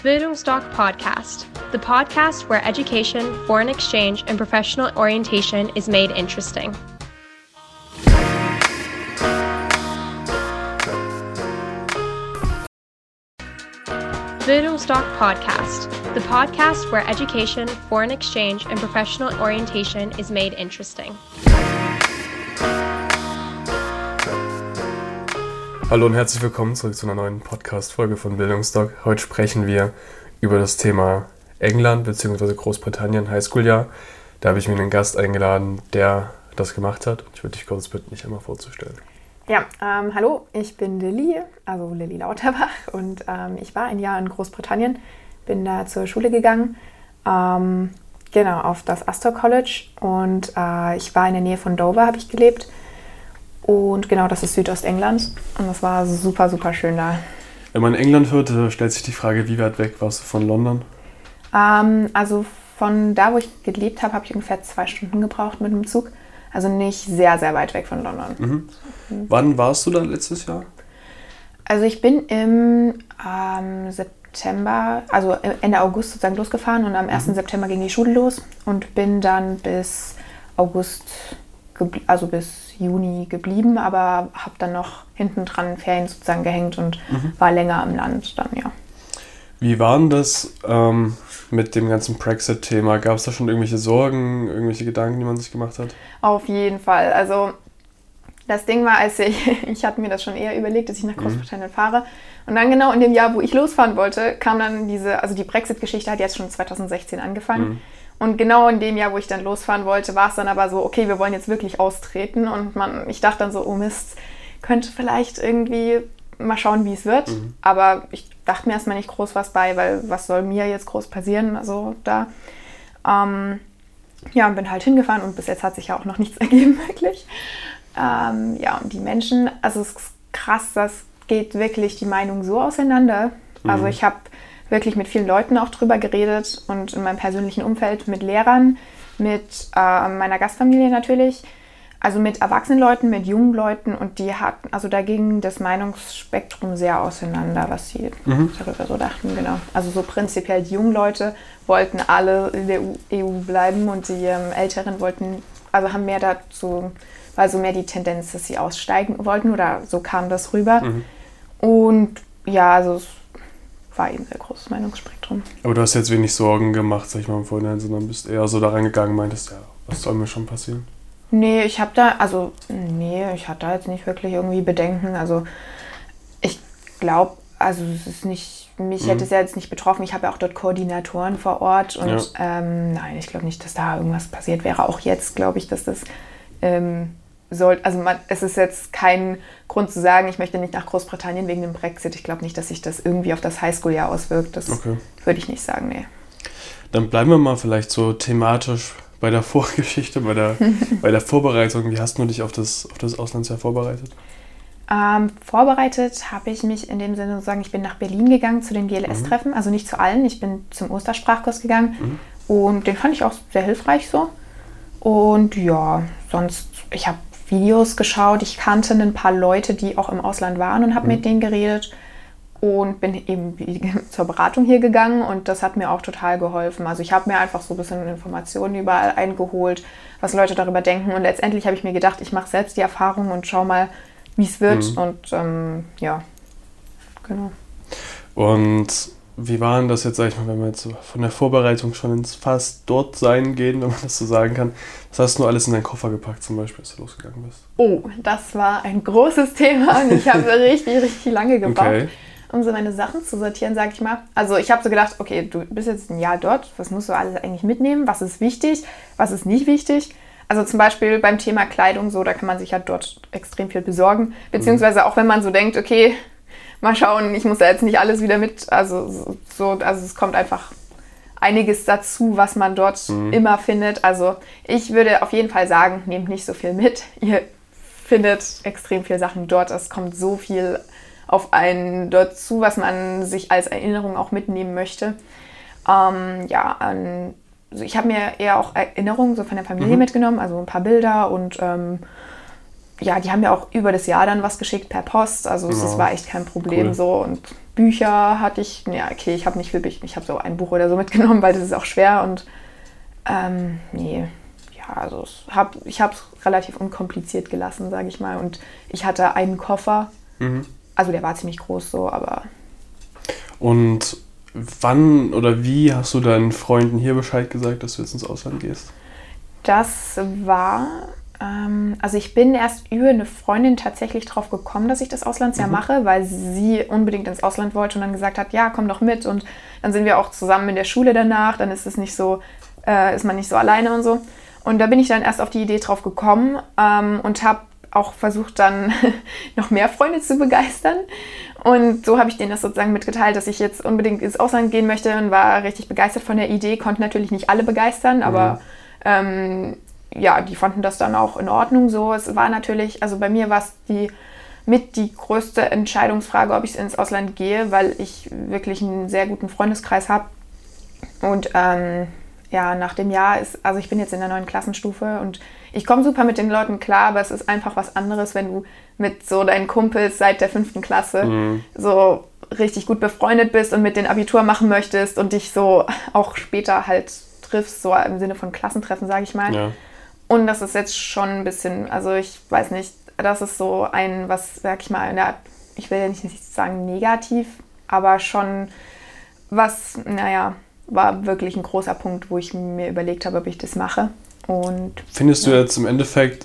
Bildungsdoc Podcast, the podcast where education, foreign exchange, and professional orientation is made interesting. Bildungsdoc Podcast, the podcast where education, foreign exchange, and professional orientation is made interesting. Hallo und herzlich willkommen zurück zu einer neuen Podcast-Folge von Bildungsdoc. Heute sprechen wir über das Thema England bzw. Großbritannien Highschool-Jahr. Da habe ich mir einen Gast eingeladen, der das gemacht hat. Ich würde dich kurz bitten, dich einmal vorzustellen. Ja, hallo, ich bin Lilly, also Lilly Lauterbach und ich war ein Jahr in Großbritannien, bin da zur Schule gegangen, auf das Astor College und ich war in der Nähe von Dover, habe ich gelebt. Und genau, das ist Südostengland und das war super, super schön da. Wenn man England hört, stellt sich die Frage, wie weit weg warst du von London? Also von da, wo ich gelebt habe, habe ich ungefähr 2 Stunden gebraucht mit dem Zug. Also nicht sehr, sehr weit weg von London. Mhm. Wann warst du da letztes Jahr? Also ich bin im September, also Ende August sozusagen losgefahren und am 1. September ging die Schule los und bin dann bis August, also bis Juni geblieben, aber habe dann noch hinten dran Ferien sozusagen gehängt und war länger am Land dann, ja. Wie war denn das mit dem ganzen Brexit-Thema? Gab es da schon irgendwelche Sorgen, irgendwelche Gedanken, die man sich gemacht hat? Auf jeden Fall. Also das Ding war, ich hatte mir das schon eher überlegt, dass ich nach Großbritannien fahre. Und dann genau in dem Jahr, wo ich losfahren wollte, kam dann die Brexit-Geschichte hat jetzt schon 2016 angefangen. Und genau in dem Jahr, wo ich dann losfahren wollte, war es dann aber so, okay, wir wollen jetzt wirklich austreten. Und ich dachte dann so, oh Mist, könnte vielleicht irgendwie mal schauen, wie es wird. Aber ich dachte mir erstmal nicht groß was bei, weil was soll mir jetzt groß passieren? Also da, bin halt hingefahren und bis jetzt hat sich ja auch noch nichts ergeben, wirklich. Und die Menschen, also es ist krass, das geht wirklich die Meinung so auseinander. Also ich habe wirklich mit vielen Leuten auch drüber geredet und in meinem persönlichen Umfeld mit Lehrern, mit meiner Gastfamilie natürlich, also mit erwachsenen Leuten, mit jungen Leuten und da ging das Meinungsspektrum sehr auseinander, was sie darüber so dachten, genau. Also so prinzipiell die jungen Leute wollten alle in der EU bleiben und die Älteren haben mehr dazu, war so mehr die Tendenz, dass sie aussteigen wollten oder so kam das rüber. Und ja, also es war eben ein sehr großes Meinungsspektrum. Aber du hast jetzt wenig Sorgen gemacht, sag ich mal im Vorhinein, sondern bist eher so da reingegangen und meintest, ja, was soll mir schon passieren? Nee, ich hatte da jetzt nicht wirklich irgendwie Bedenken. Also ich glaube, also es ist nicht, mich hätte es ja jetzt nicht betroffen. Ich habe ja auch dort Koordinatoren vor Ort und nein, ich glaube nicht, dass da irgendwas passiert wäre. Auch jetzt glaube ich, dass das es ist jetzt kein Grund zu sagen, ich möchte nicht nach Großbritannien wegen dem Brexit. Ich glaube nicht, dass sich das irgendwie auf das Highschool-Jahr auswirkt. Das würde ich nicht sagen, nee. Dann bleiben wir mal vielleicht so thematisch bei der Vorgeschichte, bei der Vorbereitung. Wie hast du dich auf das Auslandsjahr vorbereitet? Vorbereitet habe ich mich in dem Sinne sozusagen, ich bin nach Berlin gegangen zu den GLS-Treffen, also nicht zu allen. Ich bin zum Ostersprachkurs gegangen und den fand ich auch sehr hilfreich so. Und ja, sonst, ich habe Videos geschaut, ich kannte ein paar Leute, die auch im Ausland waren und habe mit denen geredet und bin eben zur Beratung hier gegangen und das hat mir auch total geholfen. Also ich habe mir einfach so ein bisschen Informationen überall eingeholt, was Leute darüber denken und letztendlich habe ich mir gedacht, ich mache selbst die Erfahrung und schau mal, wie es wird und genau. Und wie war denn das jetzt, sag ich mal, wenn wir jetzt so von der Vorbereitung schon ins fast dort sein gehen, wenn man das so sagen kann? Was hast du alles in deinen Koffer gepackt zum Beispiel, als du losgegangen bist? Oh, das war ein großes Thema und ich habe richtig, richtig lange gebraucht, um so meine Sachen zu sortieren, sag ich mal. Also ich habe so gedacht, okay, du bist jetzt ein Jahr dort, was musst du alles eigentlich mitnehmen? Was ist wichtig? Was ist nicht wichtig? Also zum Beispiel beim Thema Kleidung, so, da kann man sich ja dort extrem viel besorgen. Beziehungsweise auch wenn man so denkt, okay, mal schauen, ich muss da jetzt nicht alles wieder mit. Also es kommt einfach einiges dazu, was man dort immer findet. Also ich würde auf jeden Fall sagen, nehmt nicht so viel mit. Ihr findet extrem viele Sachen dort. Es kommt so viel auf einen dort zu, was man sich als Erinnerung auch mitnehmen möchte. Also ich habe mir eher auch Erinnerungen so von der Familie mitgenommen, also ein paar Bilder und die haben mir auch über das Jahr dann was geschickt per Post, also das war echt kein Problem so und Bücher hatte ich, ja okay, ich habe nicht viel, ich habe so ein Buch oder so mitgenommen, weil das ist auch schwer und nee, ja, also ich habe es relativ unkompliziert gelassen, sage ich mal. Und ich hatte einen Koffer, also der war ziemlich groß so, aber... Und wann oder wie hast du deinen Freunden hier Bescheid gesagt, dass du jetzt ins Ausland gehst? Das war, also ich bin erst über eine Freundin tatsächlich drauf gekommen, dass ich das Auslandsjahr mache, weil sie unbedingt ins Ausland wollte und dann gesagt hat, ja, komm doch mit. Und dann sind wir auch zusammen in der Schule danach, dann ist es nicht so, ist man nicht so alleine und so. Und da bin ich dann erst auf die Idee drauf gekommen und habe auch versucht dann noch mehr Freunde zu begeistern. Und so habe ich denen das sozusagen mitgeteilt, dass ich jetzt unbedingt ins Ausland gehen möchte und war richtig begeistert von der Idee. Konnte natürlich nicht alle begeistern, aber ja, die fanden das dann auch in Ordnung so. Es war natürlich, also bei mir war es die größte Entscheidungsfrage, ob ich ins Ausland gehe, weil ich wirklich einen sehr guten Freundeskreis habe. Und ja, nach dem Jahr also ich bin jetzt in der 9. Klassenstufe und ich komme super mit den Leuten klar, aber es ist einfach was anderes, wenn du mit so deinen Kumpels seit der 5. Klasse so richtig gut befreundet bist und mit den Abitur machen möchtest und dich so auch später halt triffst, so im Sinne von Klassentreffen, sage ich mal. Ja. Und das ist jetzt schon ein bisschen, also ich weiß nicht, das ist so ein, was, sag ich mal, ich will ja nicht sagen negativ, aber schon was, naja, war wirklich ein großer Punkt, wo ich mir überlegt habe, ob ich das mache. Und findest du jetzt im Endeffekt,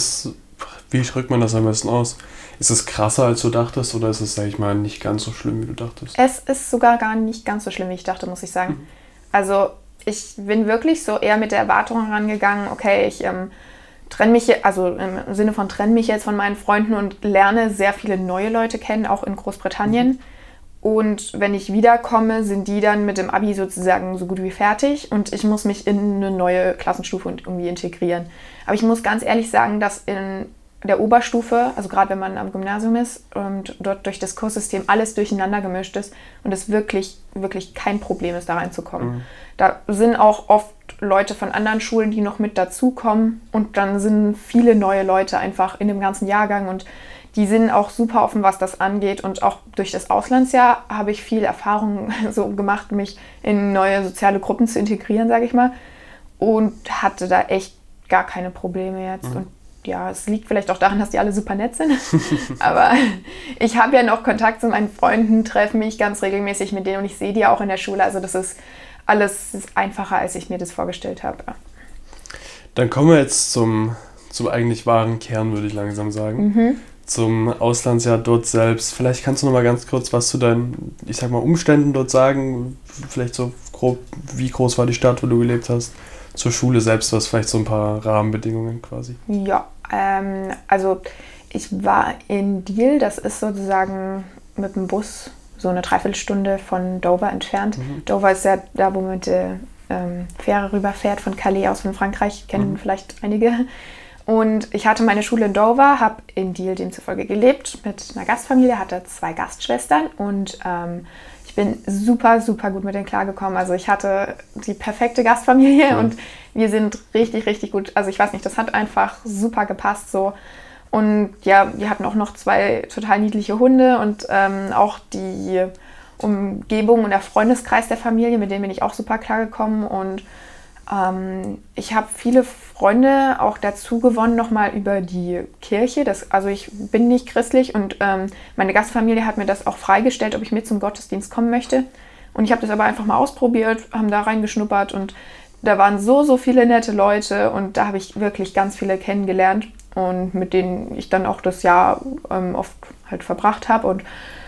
wie drückt man das am besten aus? Ist es krasser, als du dachtest, oder ist es, sag ich mal, nicht ganz so schlimm, wie du dachtest? Es ist sogar gar nicht ganz so schlimm, wie ich dachte, muss ich sagen. Also ich bin wirklich so eher mit der Erwartung herangegangen, okay, ich trenne mich, also im Sinne von trenne mich jetzt von meinen Freunden und lerne sehr viele neue Leute kennen, auch in Großbritannien. Und wenn ich wiederkomme, sind die dann mit dem Abi sozusagen so gut wie fertig und ich muss mich in eine neue Klassenstufe irgendwie integrieren. Aber ich muss ganz ehrlich sagen, dass in der Oberstufe, also gerade wenn man am Gymnasium ist und dort durch das Kurssystem alles durcheinander gemischt ist und es wirklich, wirklich kein Problem ist, da reinzukommen. Da sind auch oft Leute von anderen Schulen, die noch mit dazukommen und dann sind viele neue Leute einfach in dem ganzen Jahrgang und die sind auch super offen, was das angeht. Und auch durch das Auslandsjahr habe ich viel Erfahrung so gemacht, mich in neue soziale Gruppen zu integrieren, sage ich mal. Und hatte da echt gar keine Probleme jetzt. Und ja, es liegt vielleicht auch daran, dass die alle super nett sind. Aber ich habe ja noch Kontakt zu meinen Freunden, treffe mich ganz regelmäßig mit denen und ich sehe die auch in der Schule. Also das ist alles einfacher, als ich mir das vorgestellt habe. Dann kommen wir jetzt zum eigentlich wahren Kern, würde ich langsam sagen. Zum Auslandsjahr dort selbst. Vielleicht kannst du noch mal ganz kurz was zu deinen, ich sag mal, Umständen dort sagen. Vielleicht so grob, wie groß war die Stadt, wo du gelebt hast? Zur Schule selbst, was vielleicht so ein paar Rahmenbedingungen quasi. Ja, also ich war in Deal, das ist sozusagen mit dem Bus so eine Dreiviertelstunde von Dover entfernt. Dover ist ja da, wo man mit der Fähre rüberfährt von Calais aus von Frankreich, kennen vielleicht einige. Und ich hatte meine Schule in Dover, habe in Deal demzufolge gelebt mit einer Gastfamilie, hatte 2 Gastschwestern und ich bin super, super gut mit denen klargekommen. Also ich hatte die perfekte Gastfamilie und wir sind richtig, richtig gut. Also ich weiß nicht, das hat einfach super gepasst so. Und ja, wir hatten auch noch 2 total niedliche Hunde und auch die Umgebung und der Freundeskreis der Familie, mit denen bin ich auch super klargekommen und ich habe viele Freunde auch dazu gewonnen, nochmal über die Kirche. Also ich bin nicht christlich und meine Gastfamilie hat mir das auch freigestellt, ob ich mit zum Gottesdienst kommen möchte. Und ich habe das aber einfach mal ausprobiert, haben da reingeschnuppert und da waren so viele nette Leute und da habe ich wirklich ganz viele kennengelernt und mit denen ich dann auch das Jahr oft halt verbracht habe. Und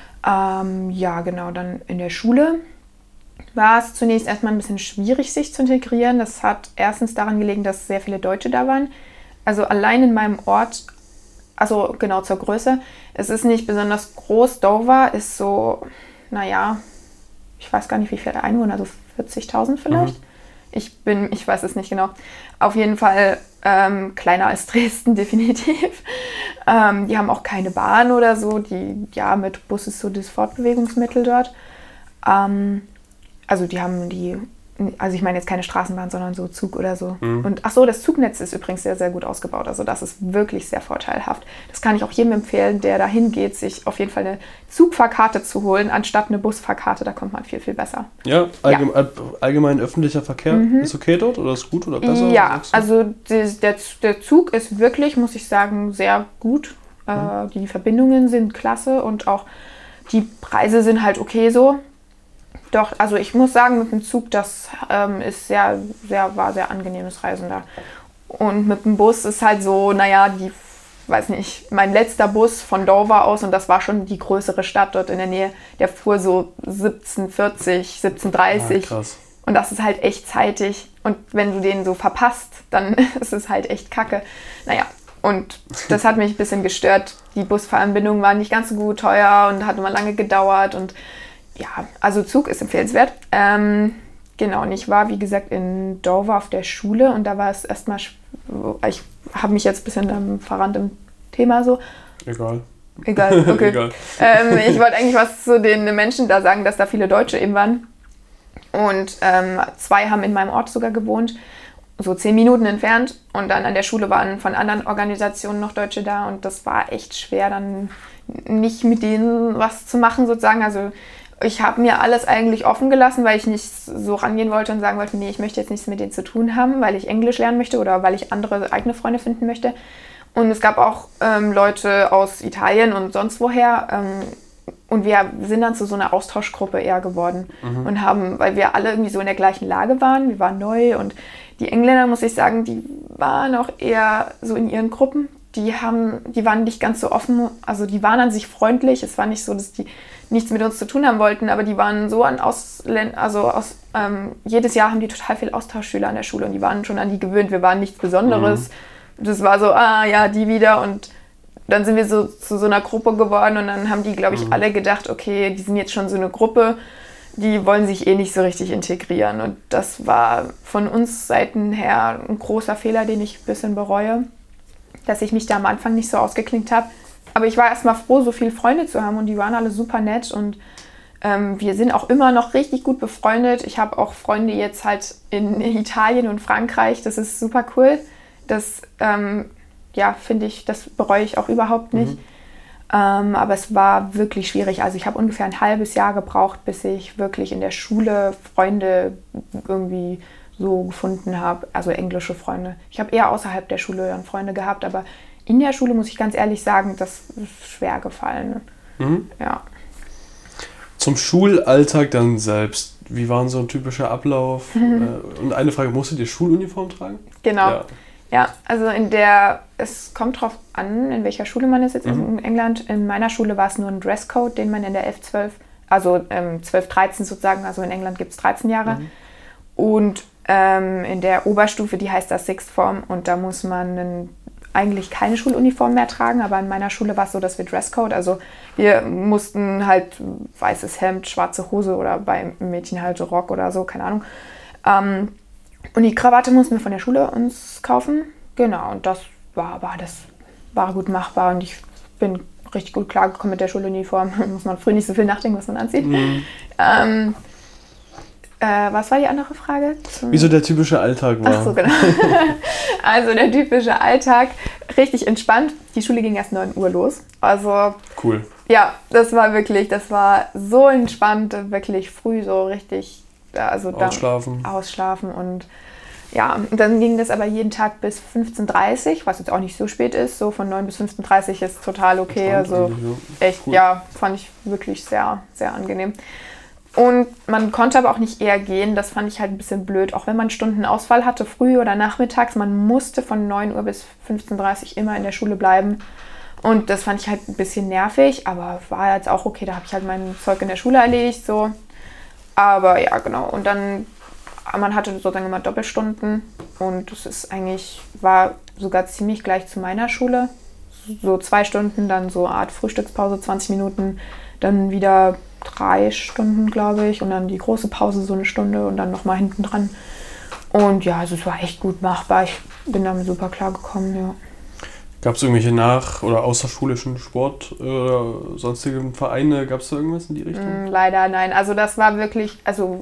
ja, genau, dann in der Schule war es zunächst erstmal ein bisschen schwierig, sich zu integrieren. Das hat erstens daran gelegen, dass sehr viele Deutsche da waren. Also allein in meinem Ort, also genau zur Größe, es ist nicht besonders groß. Dover ist so, naja, ich weiß gar nicht, wie viele Einwohner, also 40.000 vielleicht. Ich weiß es nicht genau. Auf jeden Fall kleiner als Dresden, definitiv. Die haben auch keine Bahn oder so. Mit Bus ist so das Fortbewegungsmittel dort. Also die haben die Also ich meine jetzt keine Straßenbahn, sondern so Zug oder so. Und ach so, das Zugnetz ist übrigens sehr, sehr gut ausgebaut. Also das ist wirklich sehr vorteilhaft. Das kann ich auch jedem empfehlen, der dahin geht, sich auf jeden Fall eine Zugfahrkarte zu holen, anstatt eine Busfahrkarte. Da kommt man viel, viel besser. Ja, allgemein öffentlicher Verkehr ist okay dort oder ist gut oder besser? Ja, also der Zug ist wirklich, muss ich sagen, sehr gut. Die Verbindungen sind klasse und auch die Preise sind halt okay so. Doch, also ich muss sagen, mit dem Zug, das ist war sehr angenehmes Reisen da. Und mit dem Bus ist halt so, naja, weiß nicht, mein letzter Bus von Dover aus, und das war schon die größere Stadt dort in der Nähe, der fuhr so 17:40, 17:30. Ja, krass. Und das ist halt echt zeitig. Und wenn du den so verpasst, dann ist es halt echt kacke. Naja, und das hat mich ein bisschen gestört. Die Busverbindungen waren nicht ganz so gut, teuer und hat immer lange gedauert und ja, also Zug ist empfehlenswert. Genau, und ich war, wie gesagt, in Dover auf der Schule und da war es erstmal, ich habe mich jetzt ein bisschen verrannt im Thema so. Egal, okay. Egal. Ich wollte eigentlich was zu den Menschen da sagen, dass da viele Deutsche eben waren. Und 2 haben in meinem Ort sogar gewohnt, so 10 Minuten entfernt. Und dann an der Schule waren von anderen Organisationen noch Deutsche da und das war echt schwer, dann nicht mit denen was zu machen sozusagen. Also ich habe mir alles eigentlich offen gelassen, weil ich nicht so rangehen wollte und sagen wollte, nee, ich möchte jetzt nichts mit denen zu tun haben, weil ich Englisch lernen möchte oder weil ich andere eigene Freunde finden möchte. Und es gab auch Leute aus Italien und sonst woher. Und wir sind dann zu so einer Austauschgruppe eher geworden und haben, weil wir alle irgendwie so in der gleichen Lage waren, wir waren neu und die Engländer, muss ich sagen, die waren auch eher so in ihren Gruppen. Die waren nicht ganz so offen, also die waren an sich freundlich. Es war nicht so, dass die nichts mit uns zu tun haben wollten, aber die waren so an jedes Jahr haben die total viele Austauschschüler an der Schule und die waren schon an die gewöhnt. Wir waren nichts Besonderes. Das war so, ja, die wieder und dann sind wir so zu so einer Gruppe geworden und dann haben die, glaube ich, alle gedacht, okay, die sind jetzt schon so eine Gruppe, die wollen sich eh nicht so richtig integrieren. Und das war von uns Seiten her ein großer Fehler, den ich ein bisschen bereue, dass ich mich da am Anfang nicht so ausgeklinkt habe. Aber ich war erstmal froh, so viele Freunde zu haben und die waren alle super nett und wir sind auch immer noch richtig gut befreundet. Ich habe auch Freunde jetzt halt in Italien und Frankreich, das ist super cool. Das, finde ich, das bereue ich auch überhaupt nicht. Aber es war wirklich schwierig. Also ich habe ungefähr ein halbes Jahr gebraucht, bis ich wirklich in der Schule Freunde irgendwie so gefunden habe, also englische Freunde. Ich habe eher außerhalb der Schule dann Freunde gehabt, aber in der Schule muss ich ganz ehrlich sagen, das ist schwer gefallen. Ja. Zum Schulalltag dann selbst, wie war so ein typischer Ablauf? Und eine Frage, musstet ihr Schuluniform tragen? Genau. Ja, also es kommt drauf an, in welcher Schule man ist jetzt in England. In meiner Schule war es nur ein Dresscode, den man in der 11, 12, also 12, 13 sozusagen, also in England gibt es 13 Jahre. Und in der Oberstufe, die heißt das Sixth Form und da muss man eigentlich keine Schuluniform mehr tragen, aber in meiner Schule war es so, dass wir Dresscode, also wir mussten halt weißes Hemd, schwarze Hose oder bei Mädchen halt Rock oder so, keine Ahnung. Und die Krawatte mussten wir von der Schule uns kaufen. Genau, und das war gut machbar und ich bin richtig gut klargekommen mit der Schuluniform. Da muss man früh nicht so viel nachdenken, was man anzieht. Was war die andere Frage? Wieso der typische Alltag war. Ach so, genau. Also der typische Alltag, richtig entspannt. Die Schule ging erst 9 Uhr los. Also cool. Ja, das war so entspannt, wirklich früh so richtig. Also ausschlafen und ja, dann ging das aber jeden Tag bis 15:30 Uhr, was jetzt auch nicht so spät ist. So von 9 bis 15:30 Uhr ist total okay. Also echt, cool. Ja, fand ich wirklich sehr, sehr angenehm. Und man konnte aber auch nicht eher gehen, das fand ich halt ein bisschen blöd. Auch wenn man Stundenausfall hatte, früh oder nachmittags, man musste von 9 Uhr bis 15:30 Uhr immer in der Schule bleiben. Und das fand ich halt ein bisschen nervig, aber war jetzt auch okay, da habe ich halt mein Zeug in der Schule erledigt, so. Aber ja, genau. Und dann, man hatte sozusagen immer Doppelstunden und war sogar ziemlich gleich zu meiner Schule. So 2 Stunden, dann so eine Art Frühstückspause, 20 Minuten, dann wieder 3 Stunden, glaube ich, und dann die große Pause so 1 Stunde und dann nochmal hinten dran. Und ja, also es war echt gut machbar. Ich bin damit super klar gekommen, ja. Gab es irgendwelche oder außerschulischen Sport oder sonstigen Vereine? Gab es da irgendwas in die Richtung? Leider nein. Also das war wirklich, also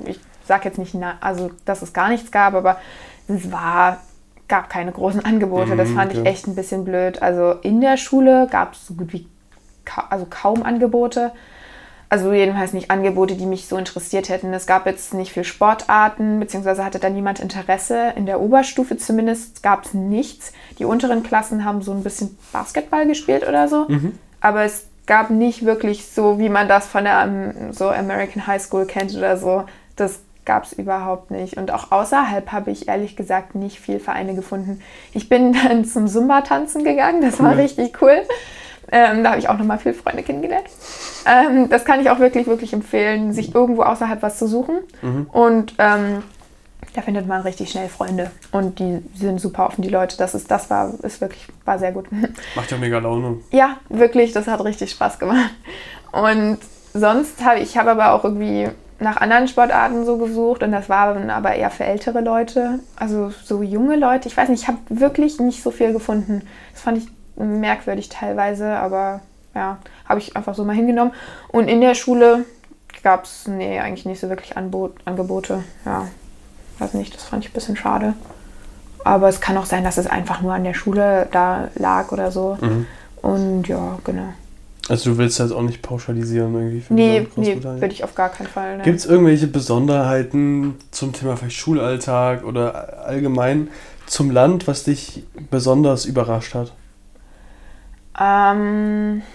sage jetzt nicht, also dass es gar nichts gab, aber es gab keine großen Angebote. Das fand ich echt ein bisschen blöd. Also in der Schule gab es so gut wie kaum Angebote. Also jedenfalls nicht Angebote, die mich so interessiert hätten. Es gab jetzt nicht viel Sportarten, beziehungsweise hatte da niemand Interesse. In der Oberstufe zumindest gab es nichts. Die unteren Klassen haben so ein bisschen Basketball gespielt oder so. Aber es gab nicht wirklich so, wie man das von der so American High School kennt oder so. Das gab es überhaupt nicht. Und auch außerhalb habe ich ehrlich gesagt nicht viel Vereine gefunden. Ich bin dann zum Zumba-Tanzen gegangen. Das war richtig cool. Da habe ich auch nochmal viele Freunde kennengelernt. Das kann ich auch wirklich, wirklich empfehlen, sich irgendwo außerhalb was zu suchen. Und da findet man richtig schnell Freunde. Und die sind super offen, die Leute. War sehr gut. Macht ja mega Laune. Ja, wirklich, das hat richtig Spaß gemacht. Und sonst habe ich aber auch irgendwie nach anderen Sportarten so gesucht. Und das war dann aber eher für ältere Leute. Also so junge Leute. Ich weiß nicht, ich habe wirklich nicht so viel gefunden. Das fand ich merkwürdig teilweise, aber ja, habe ich einfach so mal hingenommen. Und in der Schule gab es eigentlich nicht so wirklich Angebote. Ja, weiß nicht, das fand ich ein bisschen schade. Aber es kann auch sein, dass es einfach nur an der Schule da lag oder so. Und ja, genau. Also du willst das auch nicht pauschalisieren irgendwie? Für Nee, würde ich auf gar keinen Fall. Ne. Gibt es irgendwelche Besonderheiten zum Thema vielleicht Schulalltag oder allgemein zum Land, was dich besonders überrascht hat? Nachdenken.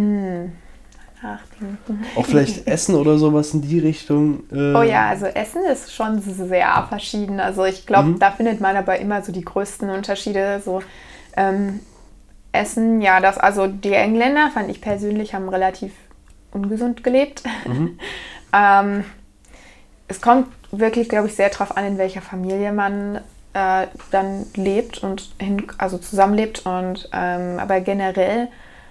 Auch vielleicht Essen oder sowas in die Richtung? Oh ja, also Essen ist schon sehr verschieden. Also ich glaube, da findet man aber immer so die größten Unterschiede. So Essen, ja, also die Engländer, fand ich persönlich, haben relativ ungesund gelebt. Es kommt wirklich, glaube ich, sehr drauf an, in welcher Familie man dann lebt und zusammenlebt. Und aber generell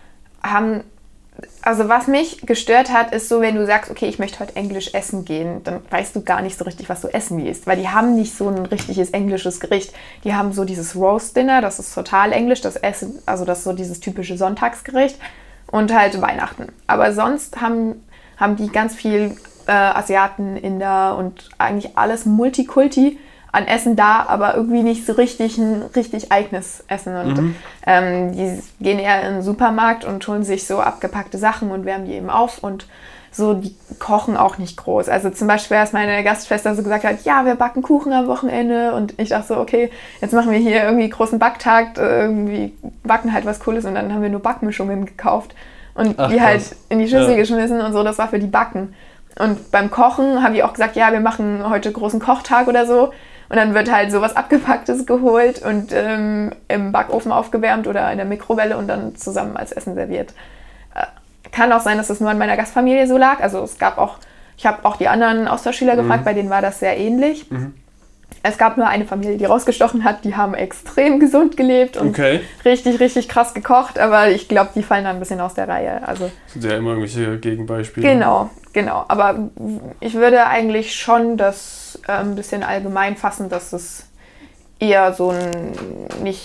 also was mich gestört hat, ist so, wenn du sagst, okay, ich möchte heute Englisch essen gehen, dann weißt du gar nicht so richtig, was du essen gehst, weil die haben nicht so ein richtiges englisches Gericht. Die haben so dieses Roast Dinner, das ist total englisch, das Essen, also das ist so dieses typische Sonntagsgericht und halt Weihnachten. Aber sonst haben die ganz viel Asiaten, Inder und eigentlich alles Multikulti an Essen da, aber irgendwie nicht so richtig ein richtig eigenes Essen. Und die gehen eher in den Supermarkt und holen sich so abgepackte Sachen und wärmen die eben auf und so, die kochen auch nicht groß. Also zum Beispiel, als meine Gastschwester so gesagt hat, ja, wir backen Kuchen am Wochenende und ich dachte so, okay, jetzt machen wir hier irgendwie großen Backtag, irgendwie backen halt was Cooles und dann haben wir nur Backmischungen gekauft und die halt in die Schüssel geschmissen und so, das war für die Backen. Und beim Kochen haben die auch gesagt, ja, wir machen heute großen Kochtag oder so. Und dann wird halt sowas Abgepacktes geholt und im Backofen aufgewärmt oder in der Mikrowelle und dann zusammen als Essen serviert. Kann auch sein, dass das nur an meiner Gastfamilie so lag. Also ich habe auch die anderen Austauschschüler gefragt, bei denen war das sehr ähnlich. Es gab nur eine Familie, die rausgestochen hat, die haben extrem gesund gelebt und richtig, richtig krass gekocht, aber ich glaube, die fallen da ein bisschen aus der Reihe. Also, das sind ja immer irgendwelche Gegenbeispiele. Genau. Aber ich würde eigentlich schon das ein bisschen allgemein fassen, dass es eher so ein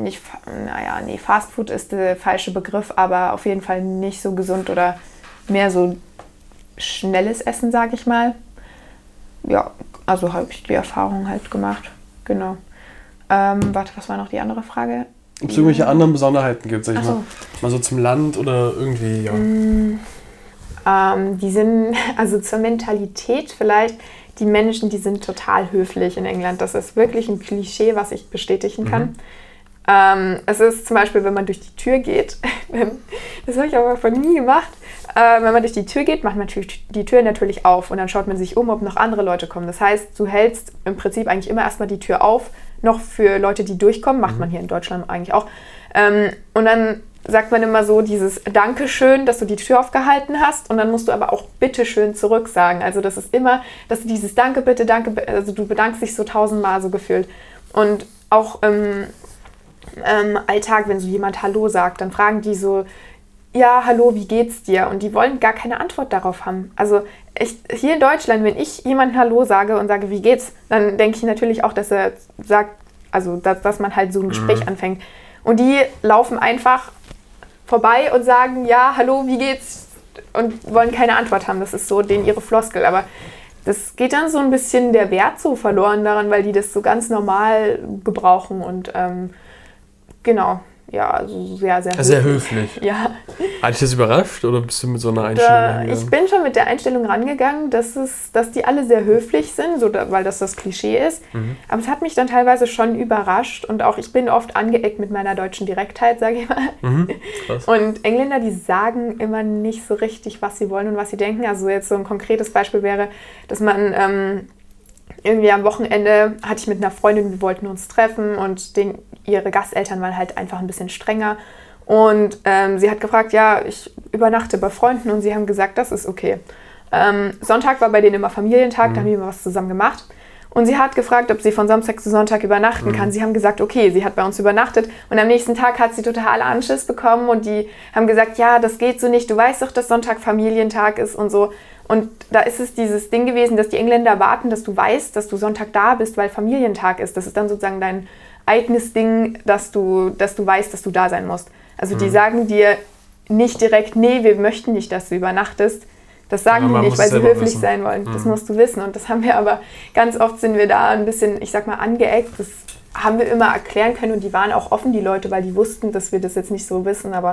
Fastfood ist der falsche Begriff, aber auf jeden Fall nicht so gesund oder mehr so schnelles Essen, sage ich mal. Ja, also habe ich die Erfahrung halt gemacht. Genau. Was war noch die andere Frage? Ob es irgendwelche anderen Besonderheiten gibt, sag ich mal so zum Land oder irgendwie, ja. Die sind, also zur Mentalität vielleicht, die Menschen, die sind total höflich in England. Das ist wirklich ein Klischee, was ich bestätigen kann. Es ist zum Beispiel, wenn man durch die Tür geht, das habe ich aber von nie gemacht, wenn man durch die Tür geht, macht man die Tür natürlich auf und dann schaut man sich um, ob noch andere Leute kommen. Das heißt, du hältst im Prinzip eigentlich immer erstmal die Tür auf, noch für Leute, die durchkommen, macht man hier in Deutschland eigentlich auch. Und dann sagt man immer so dieses Dankeschön, dass du die Tür aufgehalten hast und dann musst du aber auch Bitteschön zurück sagen. Also das ist immer, dass du dieses Danke, bitte, also du bedankst dich so 1000-mal so gefühlt. Und auch im Alltag, wenn so jemand Hallo sagt, dann fragen die so, ja, hallo, wie geht's dir? Und die wollen gar keine Antwort darauf haben. Also hier in Deutschland, wenn ich jemandem Hallo sage und sage, wie geht's, dann denke ich natürlich auch, dass er sagt, also dass man halt so ein Gespräch anfängt. Und die laufen einfach vorbei und sagen, ja, hallo, wie geht's? Und wollen keine Antwort haben. Das ist so denen ihre Floskel. Aber das geht dann so ein bisschen der Wert so verloren daran, weil die das so ganz normal gebrauchen und genau. Ja, also sehr, sehr höflich. Sehr höflich. Ja. Hat dich das überrascht oder bist du mit so einer Einstellung rangegangen? Ich bin schon mit der Einstellung rangegangen, dass die alle sehr höflich sind, so, weil das Klischee ist. Aber es hat mich dann teilweise schon überrascht und auch ich bin oft angeeckt mit meiner deutschen Direktheit, sage ich mal. Krass. Und Engländer, die sagen immer nicht so richtig, was sie wollen und was sie denken. Also jetzt so ein konkretes Beispiel wäre, dass man irgendwie am Wochenende hatte ich mit einer Freundin, wir wollten uns treffen und ihre Gasteltern waren halt einfach ein bisschen strenger. Und sie hat gefragt, ja, ich übernachte bei Freunden und sie haben gesagt, das ist okay. Sonntag war bei denen immer Familientag, da haben die immer was zusammen gemacht. Und sie hat gefragt, ob sie von Samstag zu Sonntag übernachten kann. Sie haben gesagt, okay, sie hat bei uns übernachtet. Und am nächsten Tag hat sie total Anschiss bekommen und die haben gesagt, ja, das geht so nicht, du weißt doch, dass Sonntag Familientag ist und so. Und da ist es dieses Ding gewesen, dass die Engländer erwarten, dass du weißt, dass du Sonntag da bist, weil Familientag ist. Das ist dann sozusagen dein eigenes Ding, dass du weißt, dass du da sein musst. Also die sagen dir nicht direkt, nee, wir möchten nicht, dass du übernachtest. Das sagen die nicht, weil sie höflich sein wollen. Das musst du wissen. Und das haben wir aber, ganz oft sind wir da ein bisschen, ich sag mal, angeeckt. Das haben wir immer erklären können und die waren auch offen, die Leute, weil die wussten, dass wir das jetzt nicht so wissen. Aber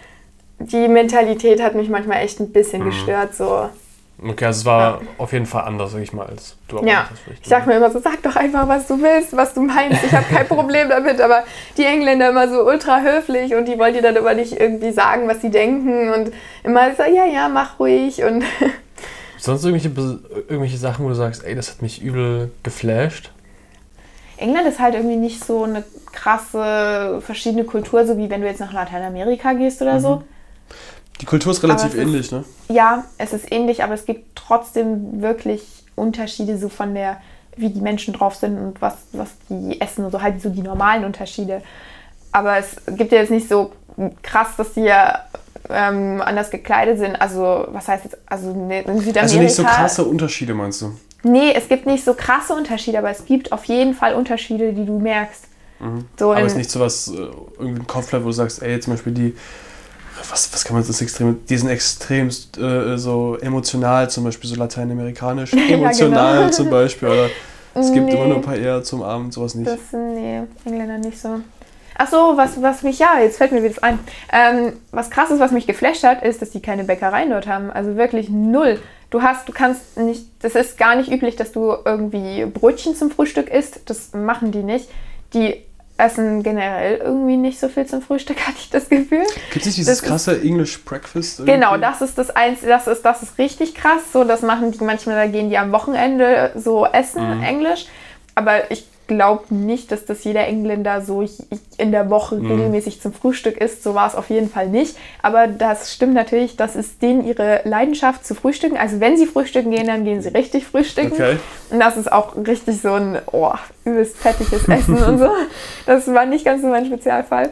die Mentalität hat mich manchmal echt ein bisschen gestört, so. Okay, also es war auf jeden Fall anders, sag ich mal, als du erwartet hast. Ich sag mir immer so, sag doch einfach, was du willst, was du meinst. Ich habe kein Problem damit, aber die Engländer immer so ultra höflich und die wollen dir dann aber nicht irgendwie sagen, was sie denken und immer so, ja, mach ruhig und... Sonst irgendwelche Sachen, wo du sagst, ey, das hat mich übel geflasht? England ist halt irgendwie nicht so eine krasse, verschiedene Kultur, so wie wenn du jetzt nach Lateinamerika gehst oder so. Die Kultur ist relativ ähnlich, ne? Ja, es ist ähnlich, aber es gibt trotzdem wirklich Unterschiede so von der, wie die Menschen drauf sind und was die essen und so, halt so die normalen Unterschiede. Aber es gibt ja jetzt nicht so krass, dass die ja anders gekleidet sind. Also, was heißt jetzt, also in Südamerika... Also nicht so krasse Unterschiede, meinst du? Nee, es gibt nicht so krasse Unterschiede, aber es gibt auf jeden Fall Unterschiede, die du merkst. So aber es ist nicht so was, irgendwie ein Kopf, wo du sagst, ey, zum Beispiel die... Was kann man das extrem... Die sind extrem so emotional, zum Beispiel so lateinamerikanisch. Emotional ja, genau. Zum Beispiel. Oder es gibt immer nur ein paar eher zum Abend, sowas nicht. Nee, Engländer nicht so. Ach so, was mich... Ja, jetzt fällt mir wieder ein. Was krass ist, was mich geflasht hat, ist, dass die keine Bäckereien dort haben. Also wirklich null. Du kannst nicht... Das ist gar nicht üblich, dass du irgendwie Brötchen zum Frühstück isst. Das machen die nicht. Die essen generell irgendwie nicht so viel zum Frühstück, hatte ich das Gefühl. Gibt es nicht dieses krasse English Breakfast? Irgendwie? Genau, das ist das ist richtig krass. So, das machen die manchmal, da gehen die am Wochenende so essen, Englisch. Aber ich glaube nicht, dass das jeder Engländer so in der Woche regelmäßig zum Frühstück isst. So war es auf jeden Fall nicht. Aber das stimmt natürlich, das ist denen ihre Leidenschaft zu frühstücken. Also wenn sie frühstücken gehen, dann gehen sie richtig frühstücken. Okay. Und das ist auch richtig so ein übelst fettiges Essen und so. Das war nicht ganz so mein Spezialfall.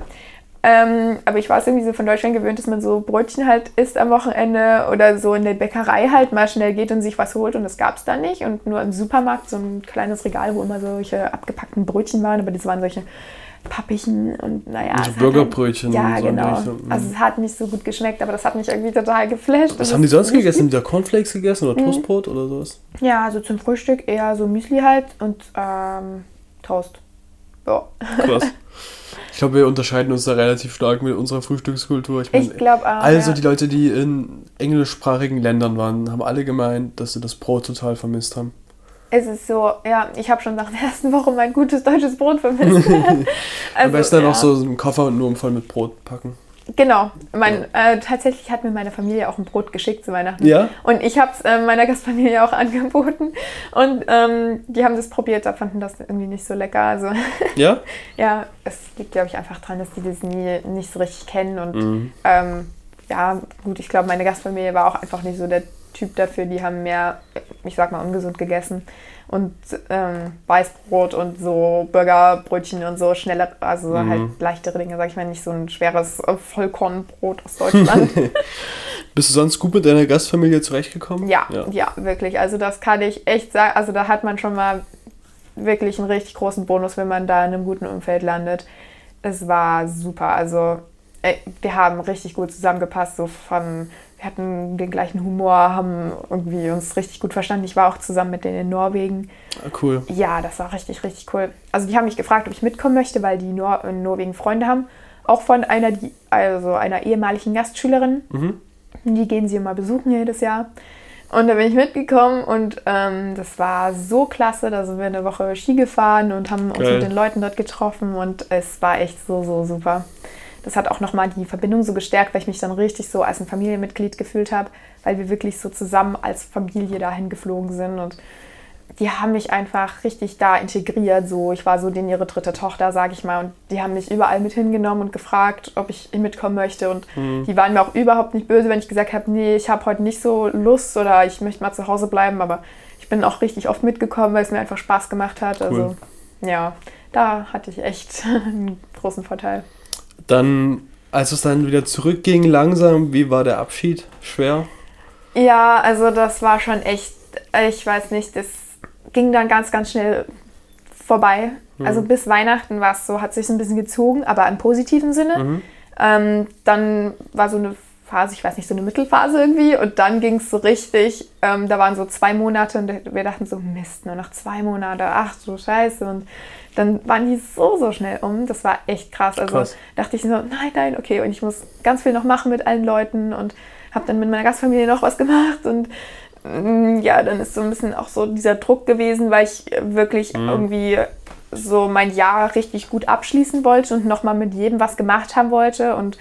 Aber ich war es irgendwie so von Deutschland gewöhnt, dass man so Brötchen halt isst am Wochenende oder so in der Bäckerei halt mal schnell geht und sich was holt und das gab es da nicht. Und nur im Supermarkt so ein kleines Regal, wo immer solche abgepackten Brötchen waren, aber das waren solche pappigen und naja. Also Burgerbrötchen. Ja, genau. Also es hat nicht so gut geschmeckt, aber das hat mich irgendwie total geflasht. Was haben die sonst gegessen? Haben die da Cornflakes gegessen oder Toastbrot oder sowas? Ja, also zum Frühstück eher so Müsli halt und Toast. Ja. Krass. Ich glaube, wir unterscheiden uns da relativ stark mit unserer Frühstückskultur. Ich glaube auch. Also die Leute, die in englischsprachigen Ländern waren, haben alle gemeint, dass sie das Brot total vermisst haben. Es ist so, ja, ich habe schon nach der ersten Woche mein gutes deutsches Brot vermisst. Am besten dann auch so einen Koffer und nur voll mit Brot packen. Genau. Tatsächlich hat mir meine Familie auch ein Brot geschickt zu Weihnachten. Ja? Und ich habe es meiner Gastfamilie auch angeboten. Und die haben das probiert, da fanden das irgendwie nicht so lecker. Also, ja? Ja, es liegt, glaube ich, einfach dran, dass die das nicht so richtig kennen. Und ja, gut, ich glaube, meine Gastfamilie war auch einfach nicht so der Typ dafür. Die haben mehr, ich sag mal, ungesund gegessen. Und Weißbrot und so Burgerbrötchen und so schnelle, also halt leichtere Dinge, sag ich mal, nicht so ein schweres Vollkornbrot aus Deutschland. Bist du sonst gut mit deiner Gastfamilie zurechtgekommen? Ja, wirklich. Also das kann ich echt sagen. Also da hat man schon mal wirklich einen richtig großen Bonus, wenn man da in einem guten Umfeld landet. Es war super. Also wir haben richtig gut zusammengepasst, so von wir hatten den gleichen Humor, haben irgendwie uns richtig gut verstanden. Ich war auch zusammen mit denen in Norwegen. Cool. Ja, das war richtig, richtig cool. Also die haben mich gefragt, ob ich mitkommen möchte, weil die in Norwegen Freunde haben. Auch von einer ehemaligen Gastschülerin. Die gehen sie immer besuchen jedes Jahr. Und da bin ich mitgekommen und das war so klasse. Da sind wir eine Woche Ski gefahren und haben uns mit den Leuten dort getroffen und es war echt so, so super. Das hat auch nochmal die Verbindung so gestärkt, weil ich mich dann richtig so als ein Familienmitglied gefühlt habe, weil wir wirklich so zusammen als Familie dahin geflogen sind und die haben mich einfach richtig da integriert. So, ich war so denen ihre dritte Tochter, sage ich mal, und die haben mich überall mit hingenommen und gefragt, ob ich mitkommen möchte und die waren mir auch überhaupt nicht böse, wenn ich gesagt habe, nee, ich habe heute nicht so Lust oder ich möchte mal zu Hause bleiben, aber ich bin auch richtig oft mitgekommen, weil es mir einfach Spaß gemacht hat. Cool. Also ja, da hatte ich echt einen großen Vorteil. Dann, als es dann wieder zurückging langsam, wie war der Abschied? Schwer? Ja, also das war schon echt, ich weiß nicht, das ging dann ganz, ganz schnell vorbei. Also bis Weihnachten war es so, hat sich ein bisschen gezogen, aber im positiven Sinne. Dann war so eine Phase, ich weiß nicht, so eine Mittelphase irgendwie und dann ging es so richtig, da waren so 2 Monate und wir dachten so, Mist, nur noch 2 Monate, ach du Scheiße und dann waren die so schnell um, das war echt krass. Also dachte ich so, nein, okay und ich muss ganz viel noch machen mit allen Leuten und habe dann mit meiner Gastfamilie noch was gemacht und ja, dann ist so ein bisschen auch so dieser Druck gewesen, weil ich wirklich irgendwie so mein Jahr richtig gut abschließen wollte und nochmal mit jedem was gemacht haben wollte und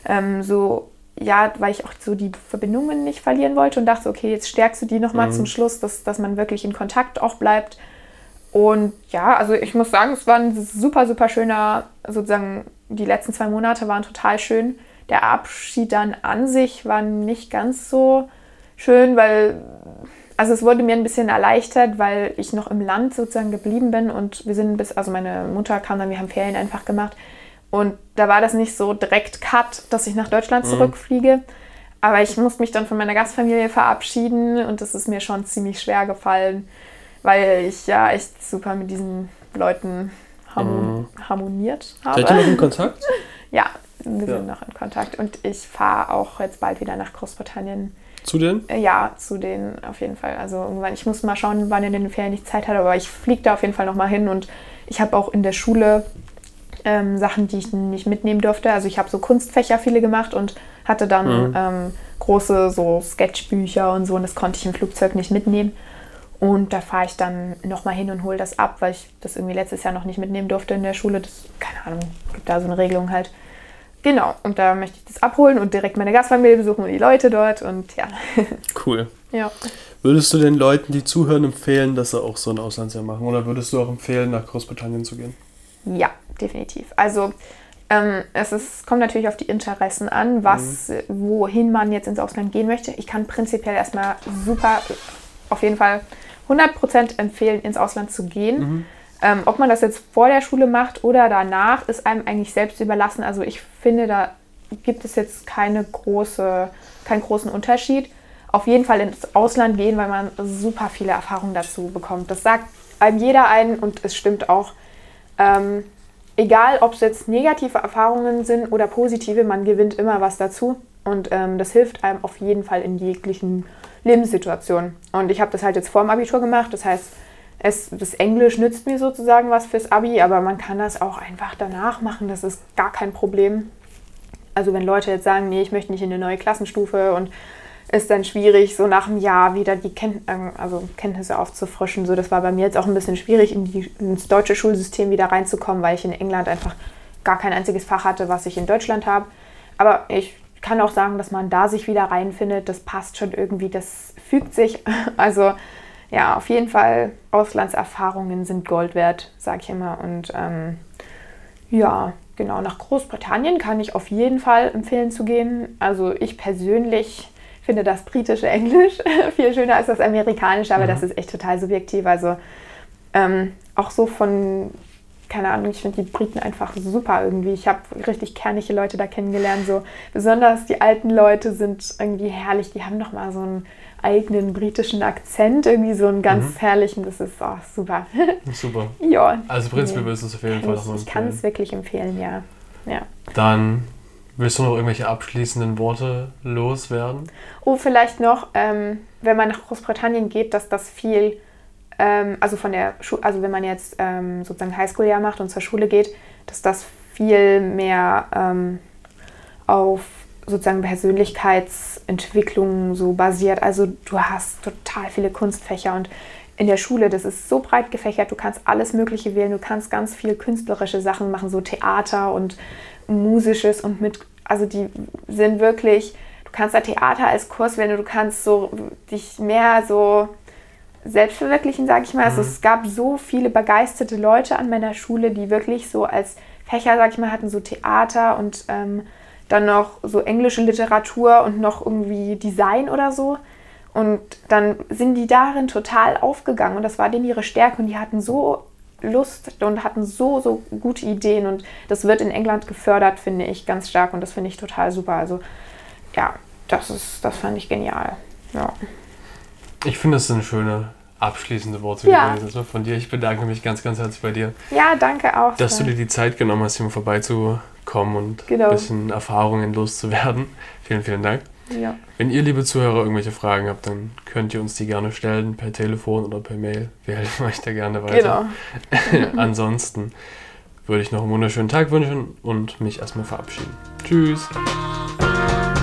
weil ich auch so die Verbindungen nicht verlieren wollte und dachte, okay, jetzt stärkst du die nochmal zum Schluss, dass man wirklich in Kontakt auch bleibt. Und ja, also ich muss sagen, es war ein super, super schöner, sozusagen die letzten 2 Monate waren total schön. Der Abschied dann an sich war nicht ganz so schön, weil, also es wurde mir ein bisschen erleichtert, weil ich noch im Land sozusagen geblieben bin und wir sind also meine Mutter kam dann, wir haben Ferien einfach gemacht und da war das nicht so direkt Cut, dass ich nach Deutschland zurückfliege, aber ich musste mich dann von meiner Gastfamilie verabschieden und das ist mir schon ziemlich schwer gefallen, weil ich ja echt super mit diesen Leuten harmoniert habe. Seid ihr noch in Kontakt? Ja, wir sind noch in Kontakt und ich fahre auch jetzt bald wieder nach Großbritannien. Zu denen? Ja, zu denen auf jeden Fall. Also irgendwann, ich muss mal schauen, wann in den Ferien ich Zeit hatte, aber ich fliege da auf jeden Fall nochmal hin und ich habe auch in der Schule Sachen, die ich nicht mitnehmen durfte. Also ich habe so Kunstfächer viele gemacht und hatte dann große so Sketchbücher und so und das konnte ich im Flugzeug nicht mitnehmen. Und da fahre ich dann nochmal hin und hole das ab, weil ich das irgendwie letztes Jahr noch nicht mitnehmen durfte in der Schule. Das, keine Ahnung, gibt da so eine Regelung halt. Genau, und da möchte ich das abholen und direkt meine Gastfamilie besuchen und die Leute dort und ja. Cool. Ja. Würdest du den Leuten, die zuhören, empfehlen, dass sie auch so ein Auslandsjahr machen? Oder würdest du auch empfehlen, nach Großbritannien zu gehen? Ja, definitiv. Also kommt natürlich auf die Interessen an, wohin man jetzt ins Ausland gehen möchte. Ich kann prinzipiell erstmal auf jeden Fall 100% empfehlen, ins Ausland zu gehen. Ob man das jetzt vor der Schule macht oder danach, ist einem eigentlich selbst überlassen. Also ich finde, da gibt es jetzt keinen großen Unterschied. Auf jeden Fall ins Ausland gehen, weil man super viele Erfahrungen dazu bekommt. Das sagt einem jeder ein und es stimmt auch. Egal, ob es jetzt negative Erfahrungen sind oder positive, man gewinnt immer was dazu. Und das hilft einem auf jeden Fall in jeglichen Lebenssituationen. Und ich habe das halt jetzt vor dem Abitur gemacht. Das heißt, das Englisch nützt mir sozusagen was fürs Abi, aber man kann das auch einfach danach machen. Das ist gar kein Problem. Also wenn Leute jetzt sagen, nee, ich möchte nicht in eine neue Klassenstufe und ist dann schwierig, so nach einem Jahr wieder die Kenntnisse aufzufrischen. So, das war bei mir jetzt auch ein bisschen schwierig, ins deutsche Schulsystem wieder reinzukommen, weil ich in England einfach gar kein einziges Fach hatte, was ich in Deutschland habe. Aber ich kann auch sagen, dass man da sich wieder reinfindet. Das passt schon irgendwie, das fügt sich. Also ja, auf jeden Fall, Auslandserfahrungen sind Gold wert, sage ich immer. Und ja, genau, nach Großbritannien kann ich auf jeden Fall empfehlen zu gehen. Also ich persönlich finde das britische Englisch viel schöner als das amerikanische, aber das ist echt total subjektiv. Also auch so von, keine Ahnung, ich finde die Briten einfach super irgendwie. Ich habe richtig kernige Leute da kennengelernt. So. Besonders die alten Leute sind irgendwie herrlich. Die haben nochmal so einen eigenen britischen Akzent, irgendwie so einen ganz herrlichen. Das ist super. Super. Ja. Also prinzipiell würdest du es auf jeden Fall noch mal empfehlen. Ich kann es wirklich empfehlen, ja. Dann Willst du noch irgendwelche abschließenden Worte loswerden? Oh, vielleicht noch, wenn man nach Großbritannien geht, dass das viel, also von der also wenn man jetzt sozusagen Highschool-Jahr macht und zur Schule geht, dass das viel mehr auf sozusagen Persönlichkeitsentwicklung so basiert. Also du hast total viele Kunstfächer und in der Schule, das ist so breit gefächert, du kannst alles Mögliche wählen, du kannst ganz viel künstlerische Sachen machen, so Theater und Musisches und also die sind wirklich, du kannst da Theater als Kurs wählen, du kannst so dich mehr so selbst verwirklichen, sage ich mal. Also es gab so viele begeisterte Leute an meiner Schule, die wirklich so als Fächer, sage ich mal, hatten so Theater und dann noch so englische Literatur und noch irgendwie Design oder so. Und dann sind die darin total aufgegangen und das war denen ihre Stärke und die hatten so Lust und hatten so gute Ideen und das wird in England gefördert, finde ich, ganz stark und das finde ich total super. Also ja, das fand ich genial. Ja. Ich finde, das sind schöne abschließende Worte gewesen. Also von dir, ich bedanke mich ganz, ganz herzlich bei dir. Ja, danke auch. Dass du dir die Zeit genommen hast, hier mal vorbeizukommen und ein bisschen Erfahrungen loszuwerden. Vielen, vielen Dank. Ja. Wenn ihr, liebe Zuhörer, irgendwelche Fragen habt, dann könnt ihr uns die gerne stellen, per Telefon oder per Mail. Wir helfen euch da gerne weiter. Genau. Ansonsten würde ich noch einen wunderschönen Tag wünschen und mich erstmal verabschieden. Tschüss.